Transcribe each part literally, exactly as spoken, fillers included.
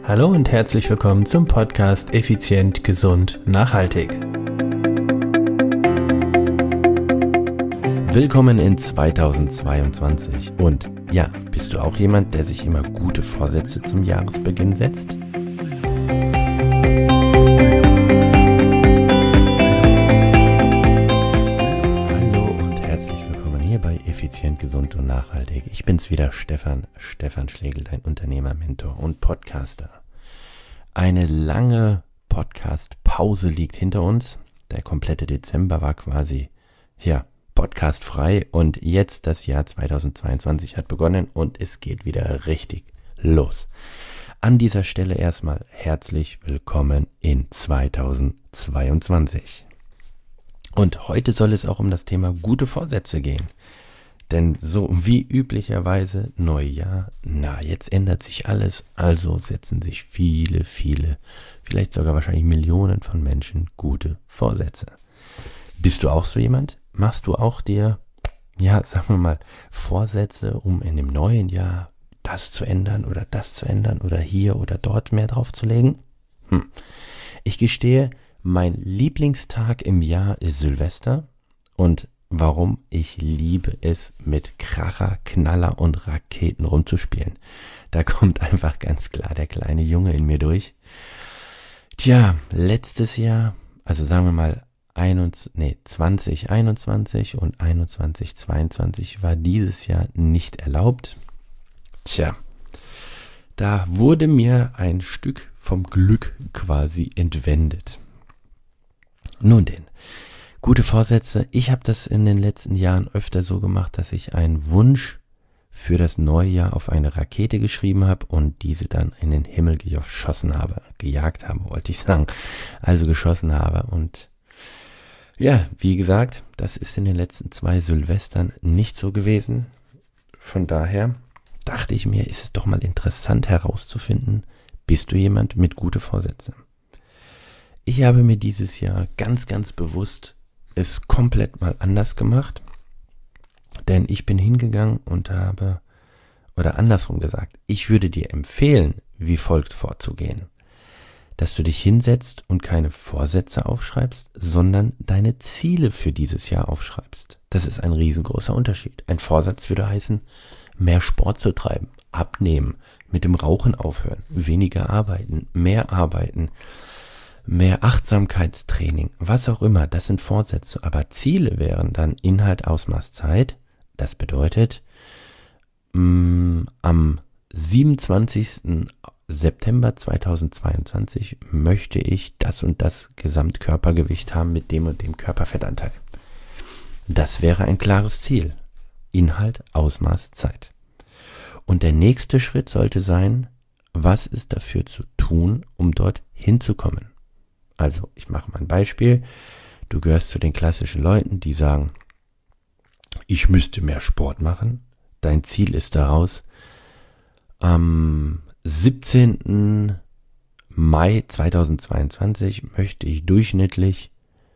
Hallo und herzlich willkommen zum Podcast Effizient, Gesund, Nachhaltig. Willkommen in zweitausendzweiundzwanzig. Und ja, bist du auch jemand, der sich immer gute Vorsätze zum Jahresbeginn setzt? Hallo und herzlich willkommen hier bei Effizient, Gesund und Nachhaltig. Ich bin's wieder, Stefan, Stefan Schlegel, dein Unternehmer, Mentor und Podcaster. Eine lange Podcast-Pause liegt hinter uns. Der komplette Dezember war quasi, ja, podcastfrei und jetzt das Jahr zweitausendzweiundzwanzig hat begonnen und es geht wieder richtig los. An dieser Stelle erstmal herzlich willkommen in zweitausendzweiundzwanzig. Und heute soll es auch um das Thema gute Vorsätze gehen. Denn so wie üblicherweise Neujahr, na, jetzt ändert sich alles, also setzen sich viele, viele, vielleicht sogar wahrscheinlich Millionen von Menschen gute Vorsätze. Bist du auch so jemand? Machst du auch dir, ja, sagen wir mal, Vorsätze, um in dem neuen Jahr das zu ändern oder das zu ändern oder hier oder dort mehr drauf zu legen? Hm. Ich gestehe, mein Lieblingstag im Jahr ist Silvester. Und warum? Ich liebe es, mit Kracher, Knaller und Raketen rumzuspielen. Da kommt einfach ganz klar der kleine Junge in mir durch. Tja, letztes Jahr, also sagen wir mal, Nee, zwanzig einundzwanzig und einundzwanzig zweiundzwanzig war dieses Jahr nicht erlaubt. Tja, da wurde mir ein Stück vom Glück quasi entwendet. Nun denn, gute Vorsätze. Ich habe das in den letzten Jahren öfter so gemacht, dass ich einen Wunsch für das neue Jahr auf eine Rakete geschrieben habe und diese dann in den Himmel geschossen habe, gejagt habe, wollte ich sagen, also geschossen habe und ja, wie gesagt, das ist in den letzten zwei Silvestern nicht so gewesen. Von daher dachte ich mir, ist es doch mal interessant herauszufinden, bist du jemand mit gute Vorsätze? Ich habe mir dieses Jahr ganz, ganz bewusst es komplett mal anders gemacht, denn ich bin hingegangen und habe, oder andersrum gesagt, ich würde dir empfehlen, wie folgt vorzugehen. Dass du dich hinsetzt und keine Vorsätze aufschreibst, sondern deine Ziele für dieses Jahr aufschreibst. Das ist ein riesengroßer Unterschied. Ein Vorsatz würde heißen, mehr Sport zu treiben, abnehmen, mit dem Rauchen aufhören, weniger arbeiten, mehr arbeiten, mehr Achtsamkeitstraining, was auch immer. Das sind Vorsätze. Aber Ziele wären dann Inhalt, Ausmaß, Zeit. Das bedeutet, mh, am siebenundzwanzigsten September zweitausendzweiundzwanzig möchte ich das und das Gesamtkörpergewicht haben mit dem und dem Körperfettanteil. Das wäre ein klares Ziel. Inhalt, Ausmaß, Zeit. Und der nächste Schritt sollte sein, was ist dafür zu tun, um dort hinzukommen? Also, ich mache mal ein Beispiel. Du gehörst zu den klassischen Leuten, die sagen, ich müsste mehr Sport machen. Dein Ziel ist daraus, am siebzehnten Mai zweitausendzweiundzwanzig möchte ich durchschnittlich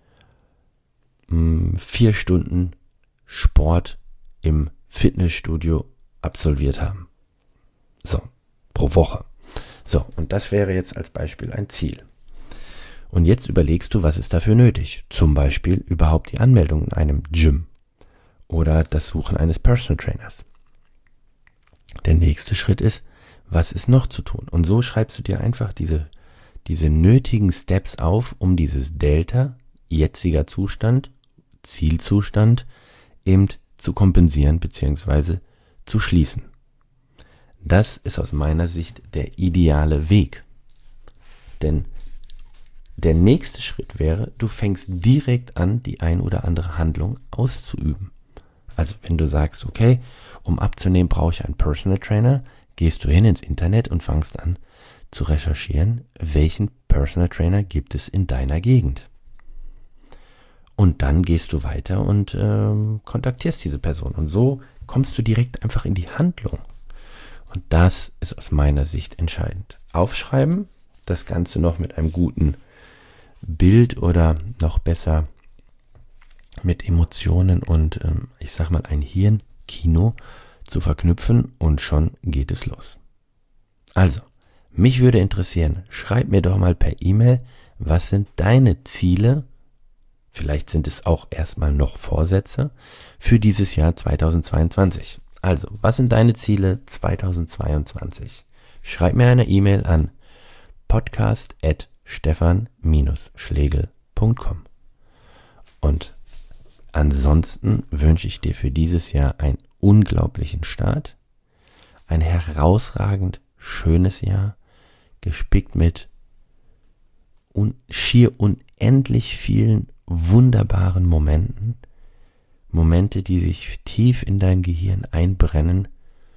mh, vier Stunden Sport im Fitnessstudio absolviert haben. So, pro Woche. So, und das wäre jetzt als Beispiel ein Ziel. Und jetzt überlegst du, was ist dafür nötig? Zum Beispiel überhaupt die Anmeldung in einem Gym oder das Suchen eines Personal Trainers. Der nächste Schritt ist, was ist noch zu tun? Und so schreibst du dir einfach diese, diese nötigen Steps auf, um dieses Delta, jetziger Zustand, Zielzustand, eben zu kompensieren bzw. zu schließen. Das ist aus meiner Sicht der ideale Weg. Denn der nächste Schritt wäre, du fängst direkt an, die ein oder andere Handlung auszuüben. Also wenn du sagst, okay, um abzunehmen brauche ich einen Personal Trainer, gehst du hin ins Internet und fangst an zu recherchieren, welchen Personal Trainer gibt es in deiner Gegend. Und dann gehst du weiter und ähm, kontaktierst diese Person. Und so kommst du direkt einfach in die Handlung. Und das ist aus meiner Sicht entscheidend. Aufschreiben, das Ganze noch mit einem guten Bild oder noch besser mit Emotionen und ähm, ich sag mal ein Hirnkino zu verknüpfen und schon geht es los. Also, Mich würde interessieren, schreib mir doch mal per E-Mail, was sind deine Ziele? Vielleicht sind es auch erstmal noch Vorsätze für dieses Jahr zweitausendzweiundzwanzig. Also, was sind deine Ziele zweitausendzweiundzwanzig? Schreib mir eine E-Mail an podcast at stefan schlegel punkt com. Und ansonsten wünsche ich dir für dieses Jahr einen unglaublichen Start, ein herausragend schönes Jahr, gespickt mit un- schier unendlich vielen wunderbaren Momenten, Momente, die sich tief in dein Gehirn einbrennen,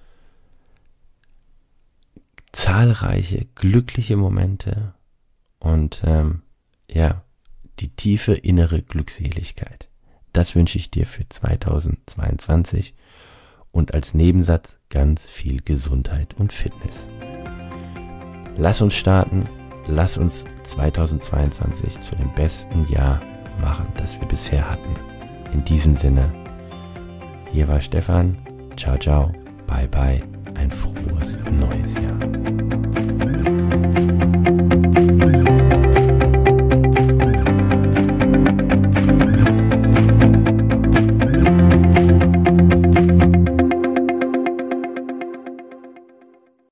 zahlreiche glückliche Momente und ähm, ja, die tiefe innere Glückseligkeit. Das wünsche ich dir für zweitausendzweiundzwanzig und als Nebensatz ganz viel Gesundheit und Fitness. Lass uns starten, lass uns zweitausendzweiundzwanzig zu dem besten Jahr machen, das wir bisher hatten. In diesem Sinne, hier war Stefan, ciao ciao, bye bye, ein frohes neues Jahr.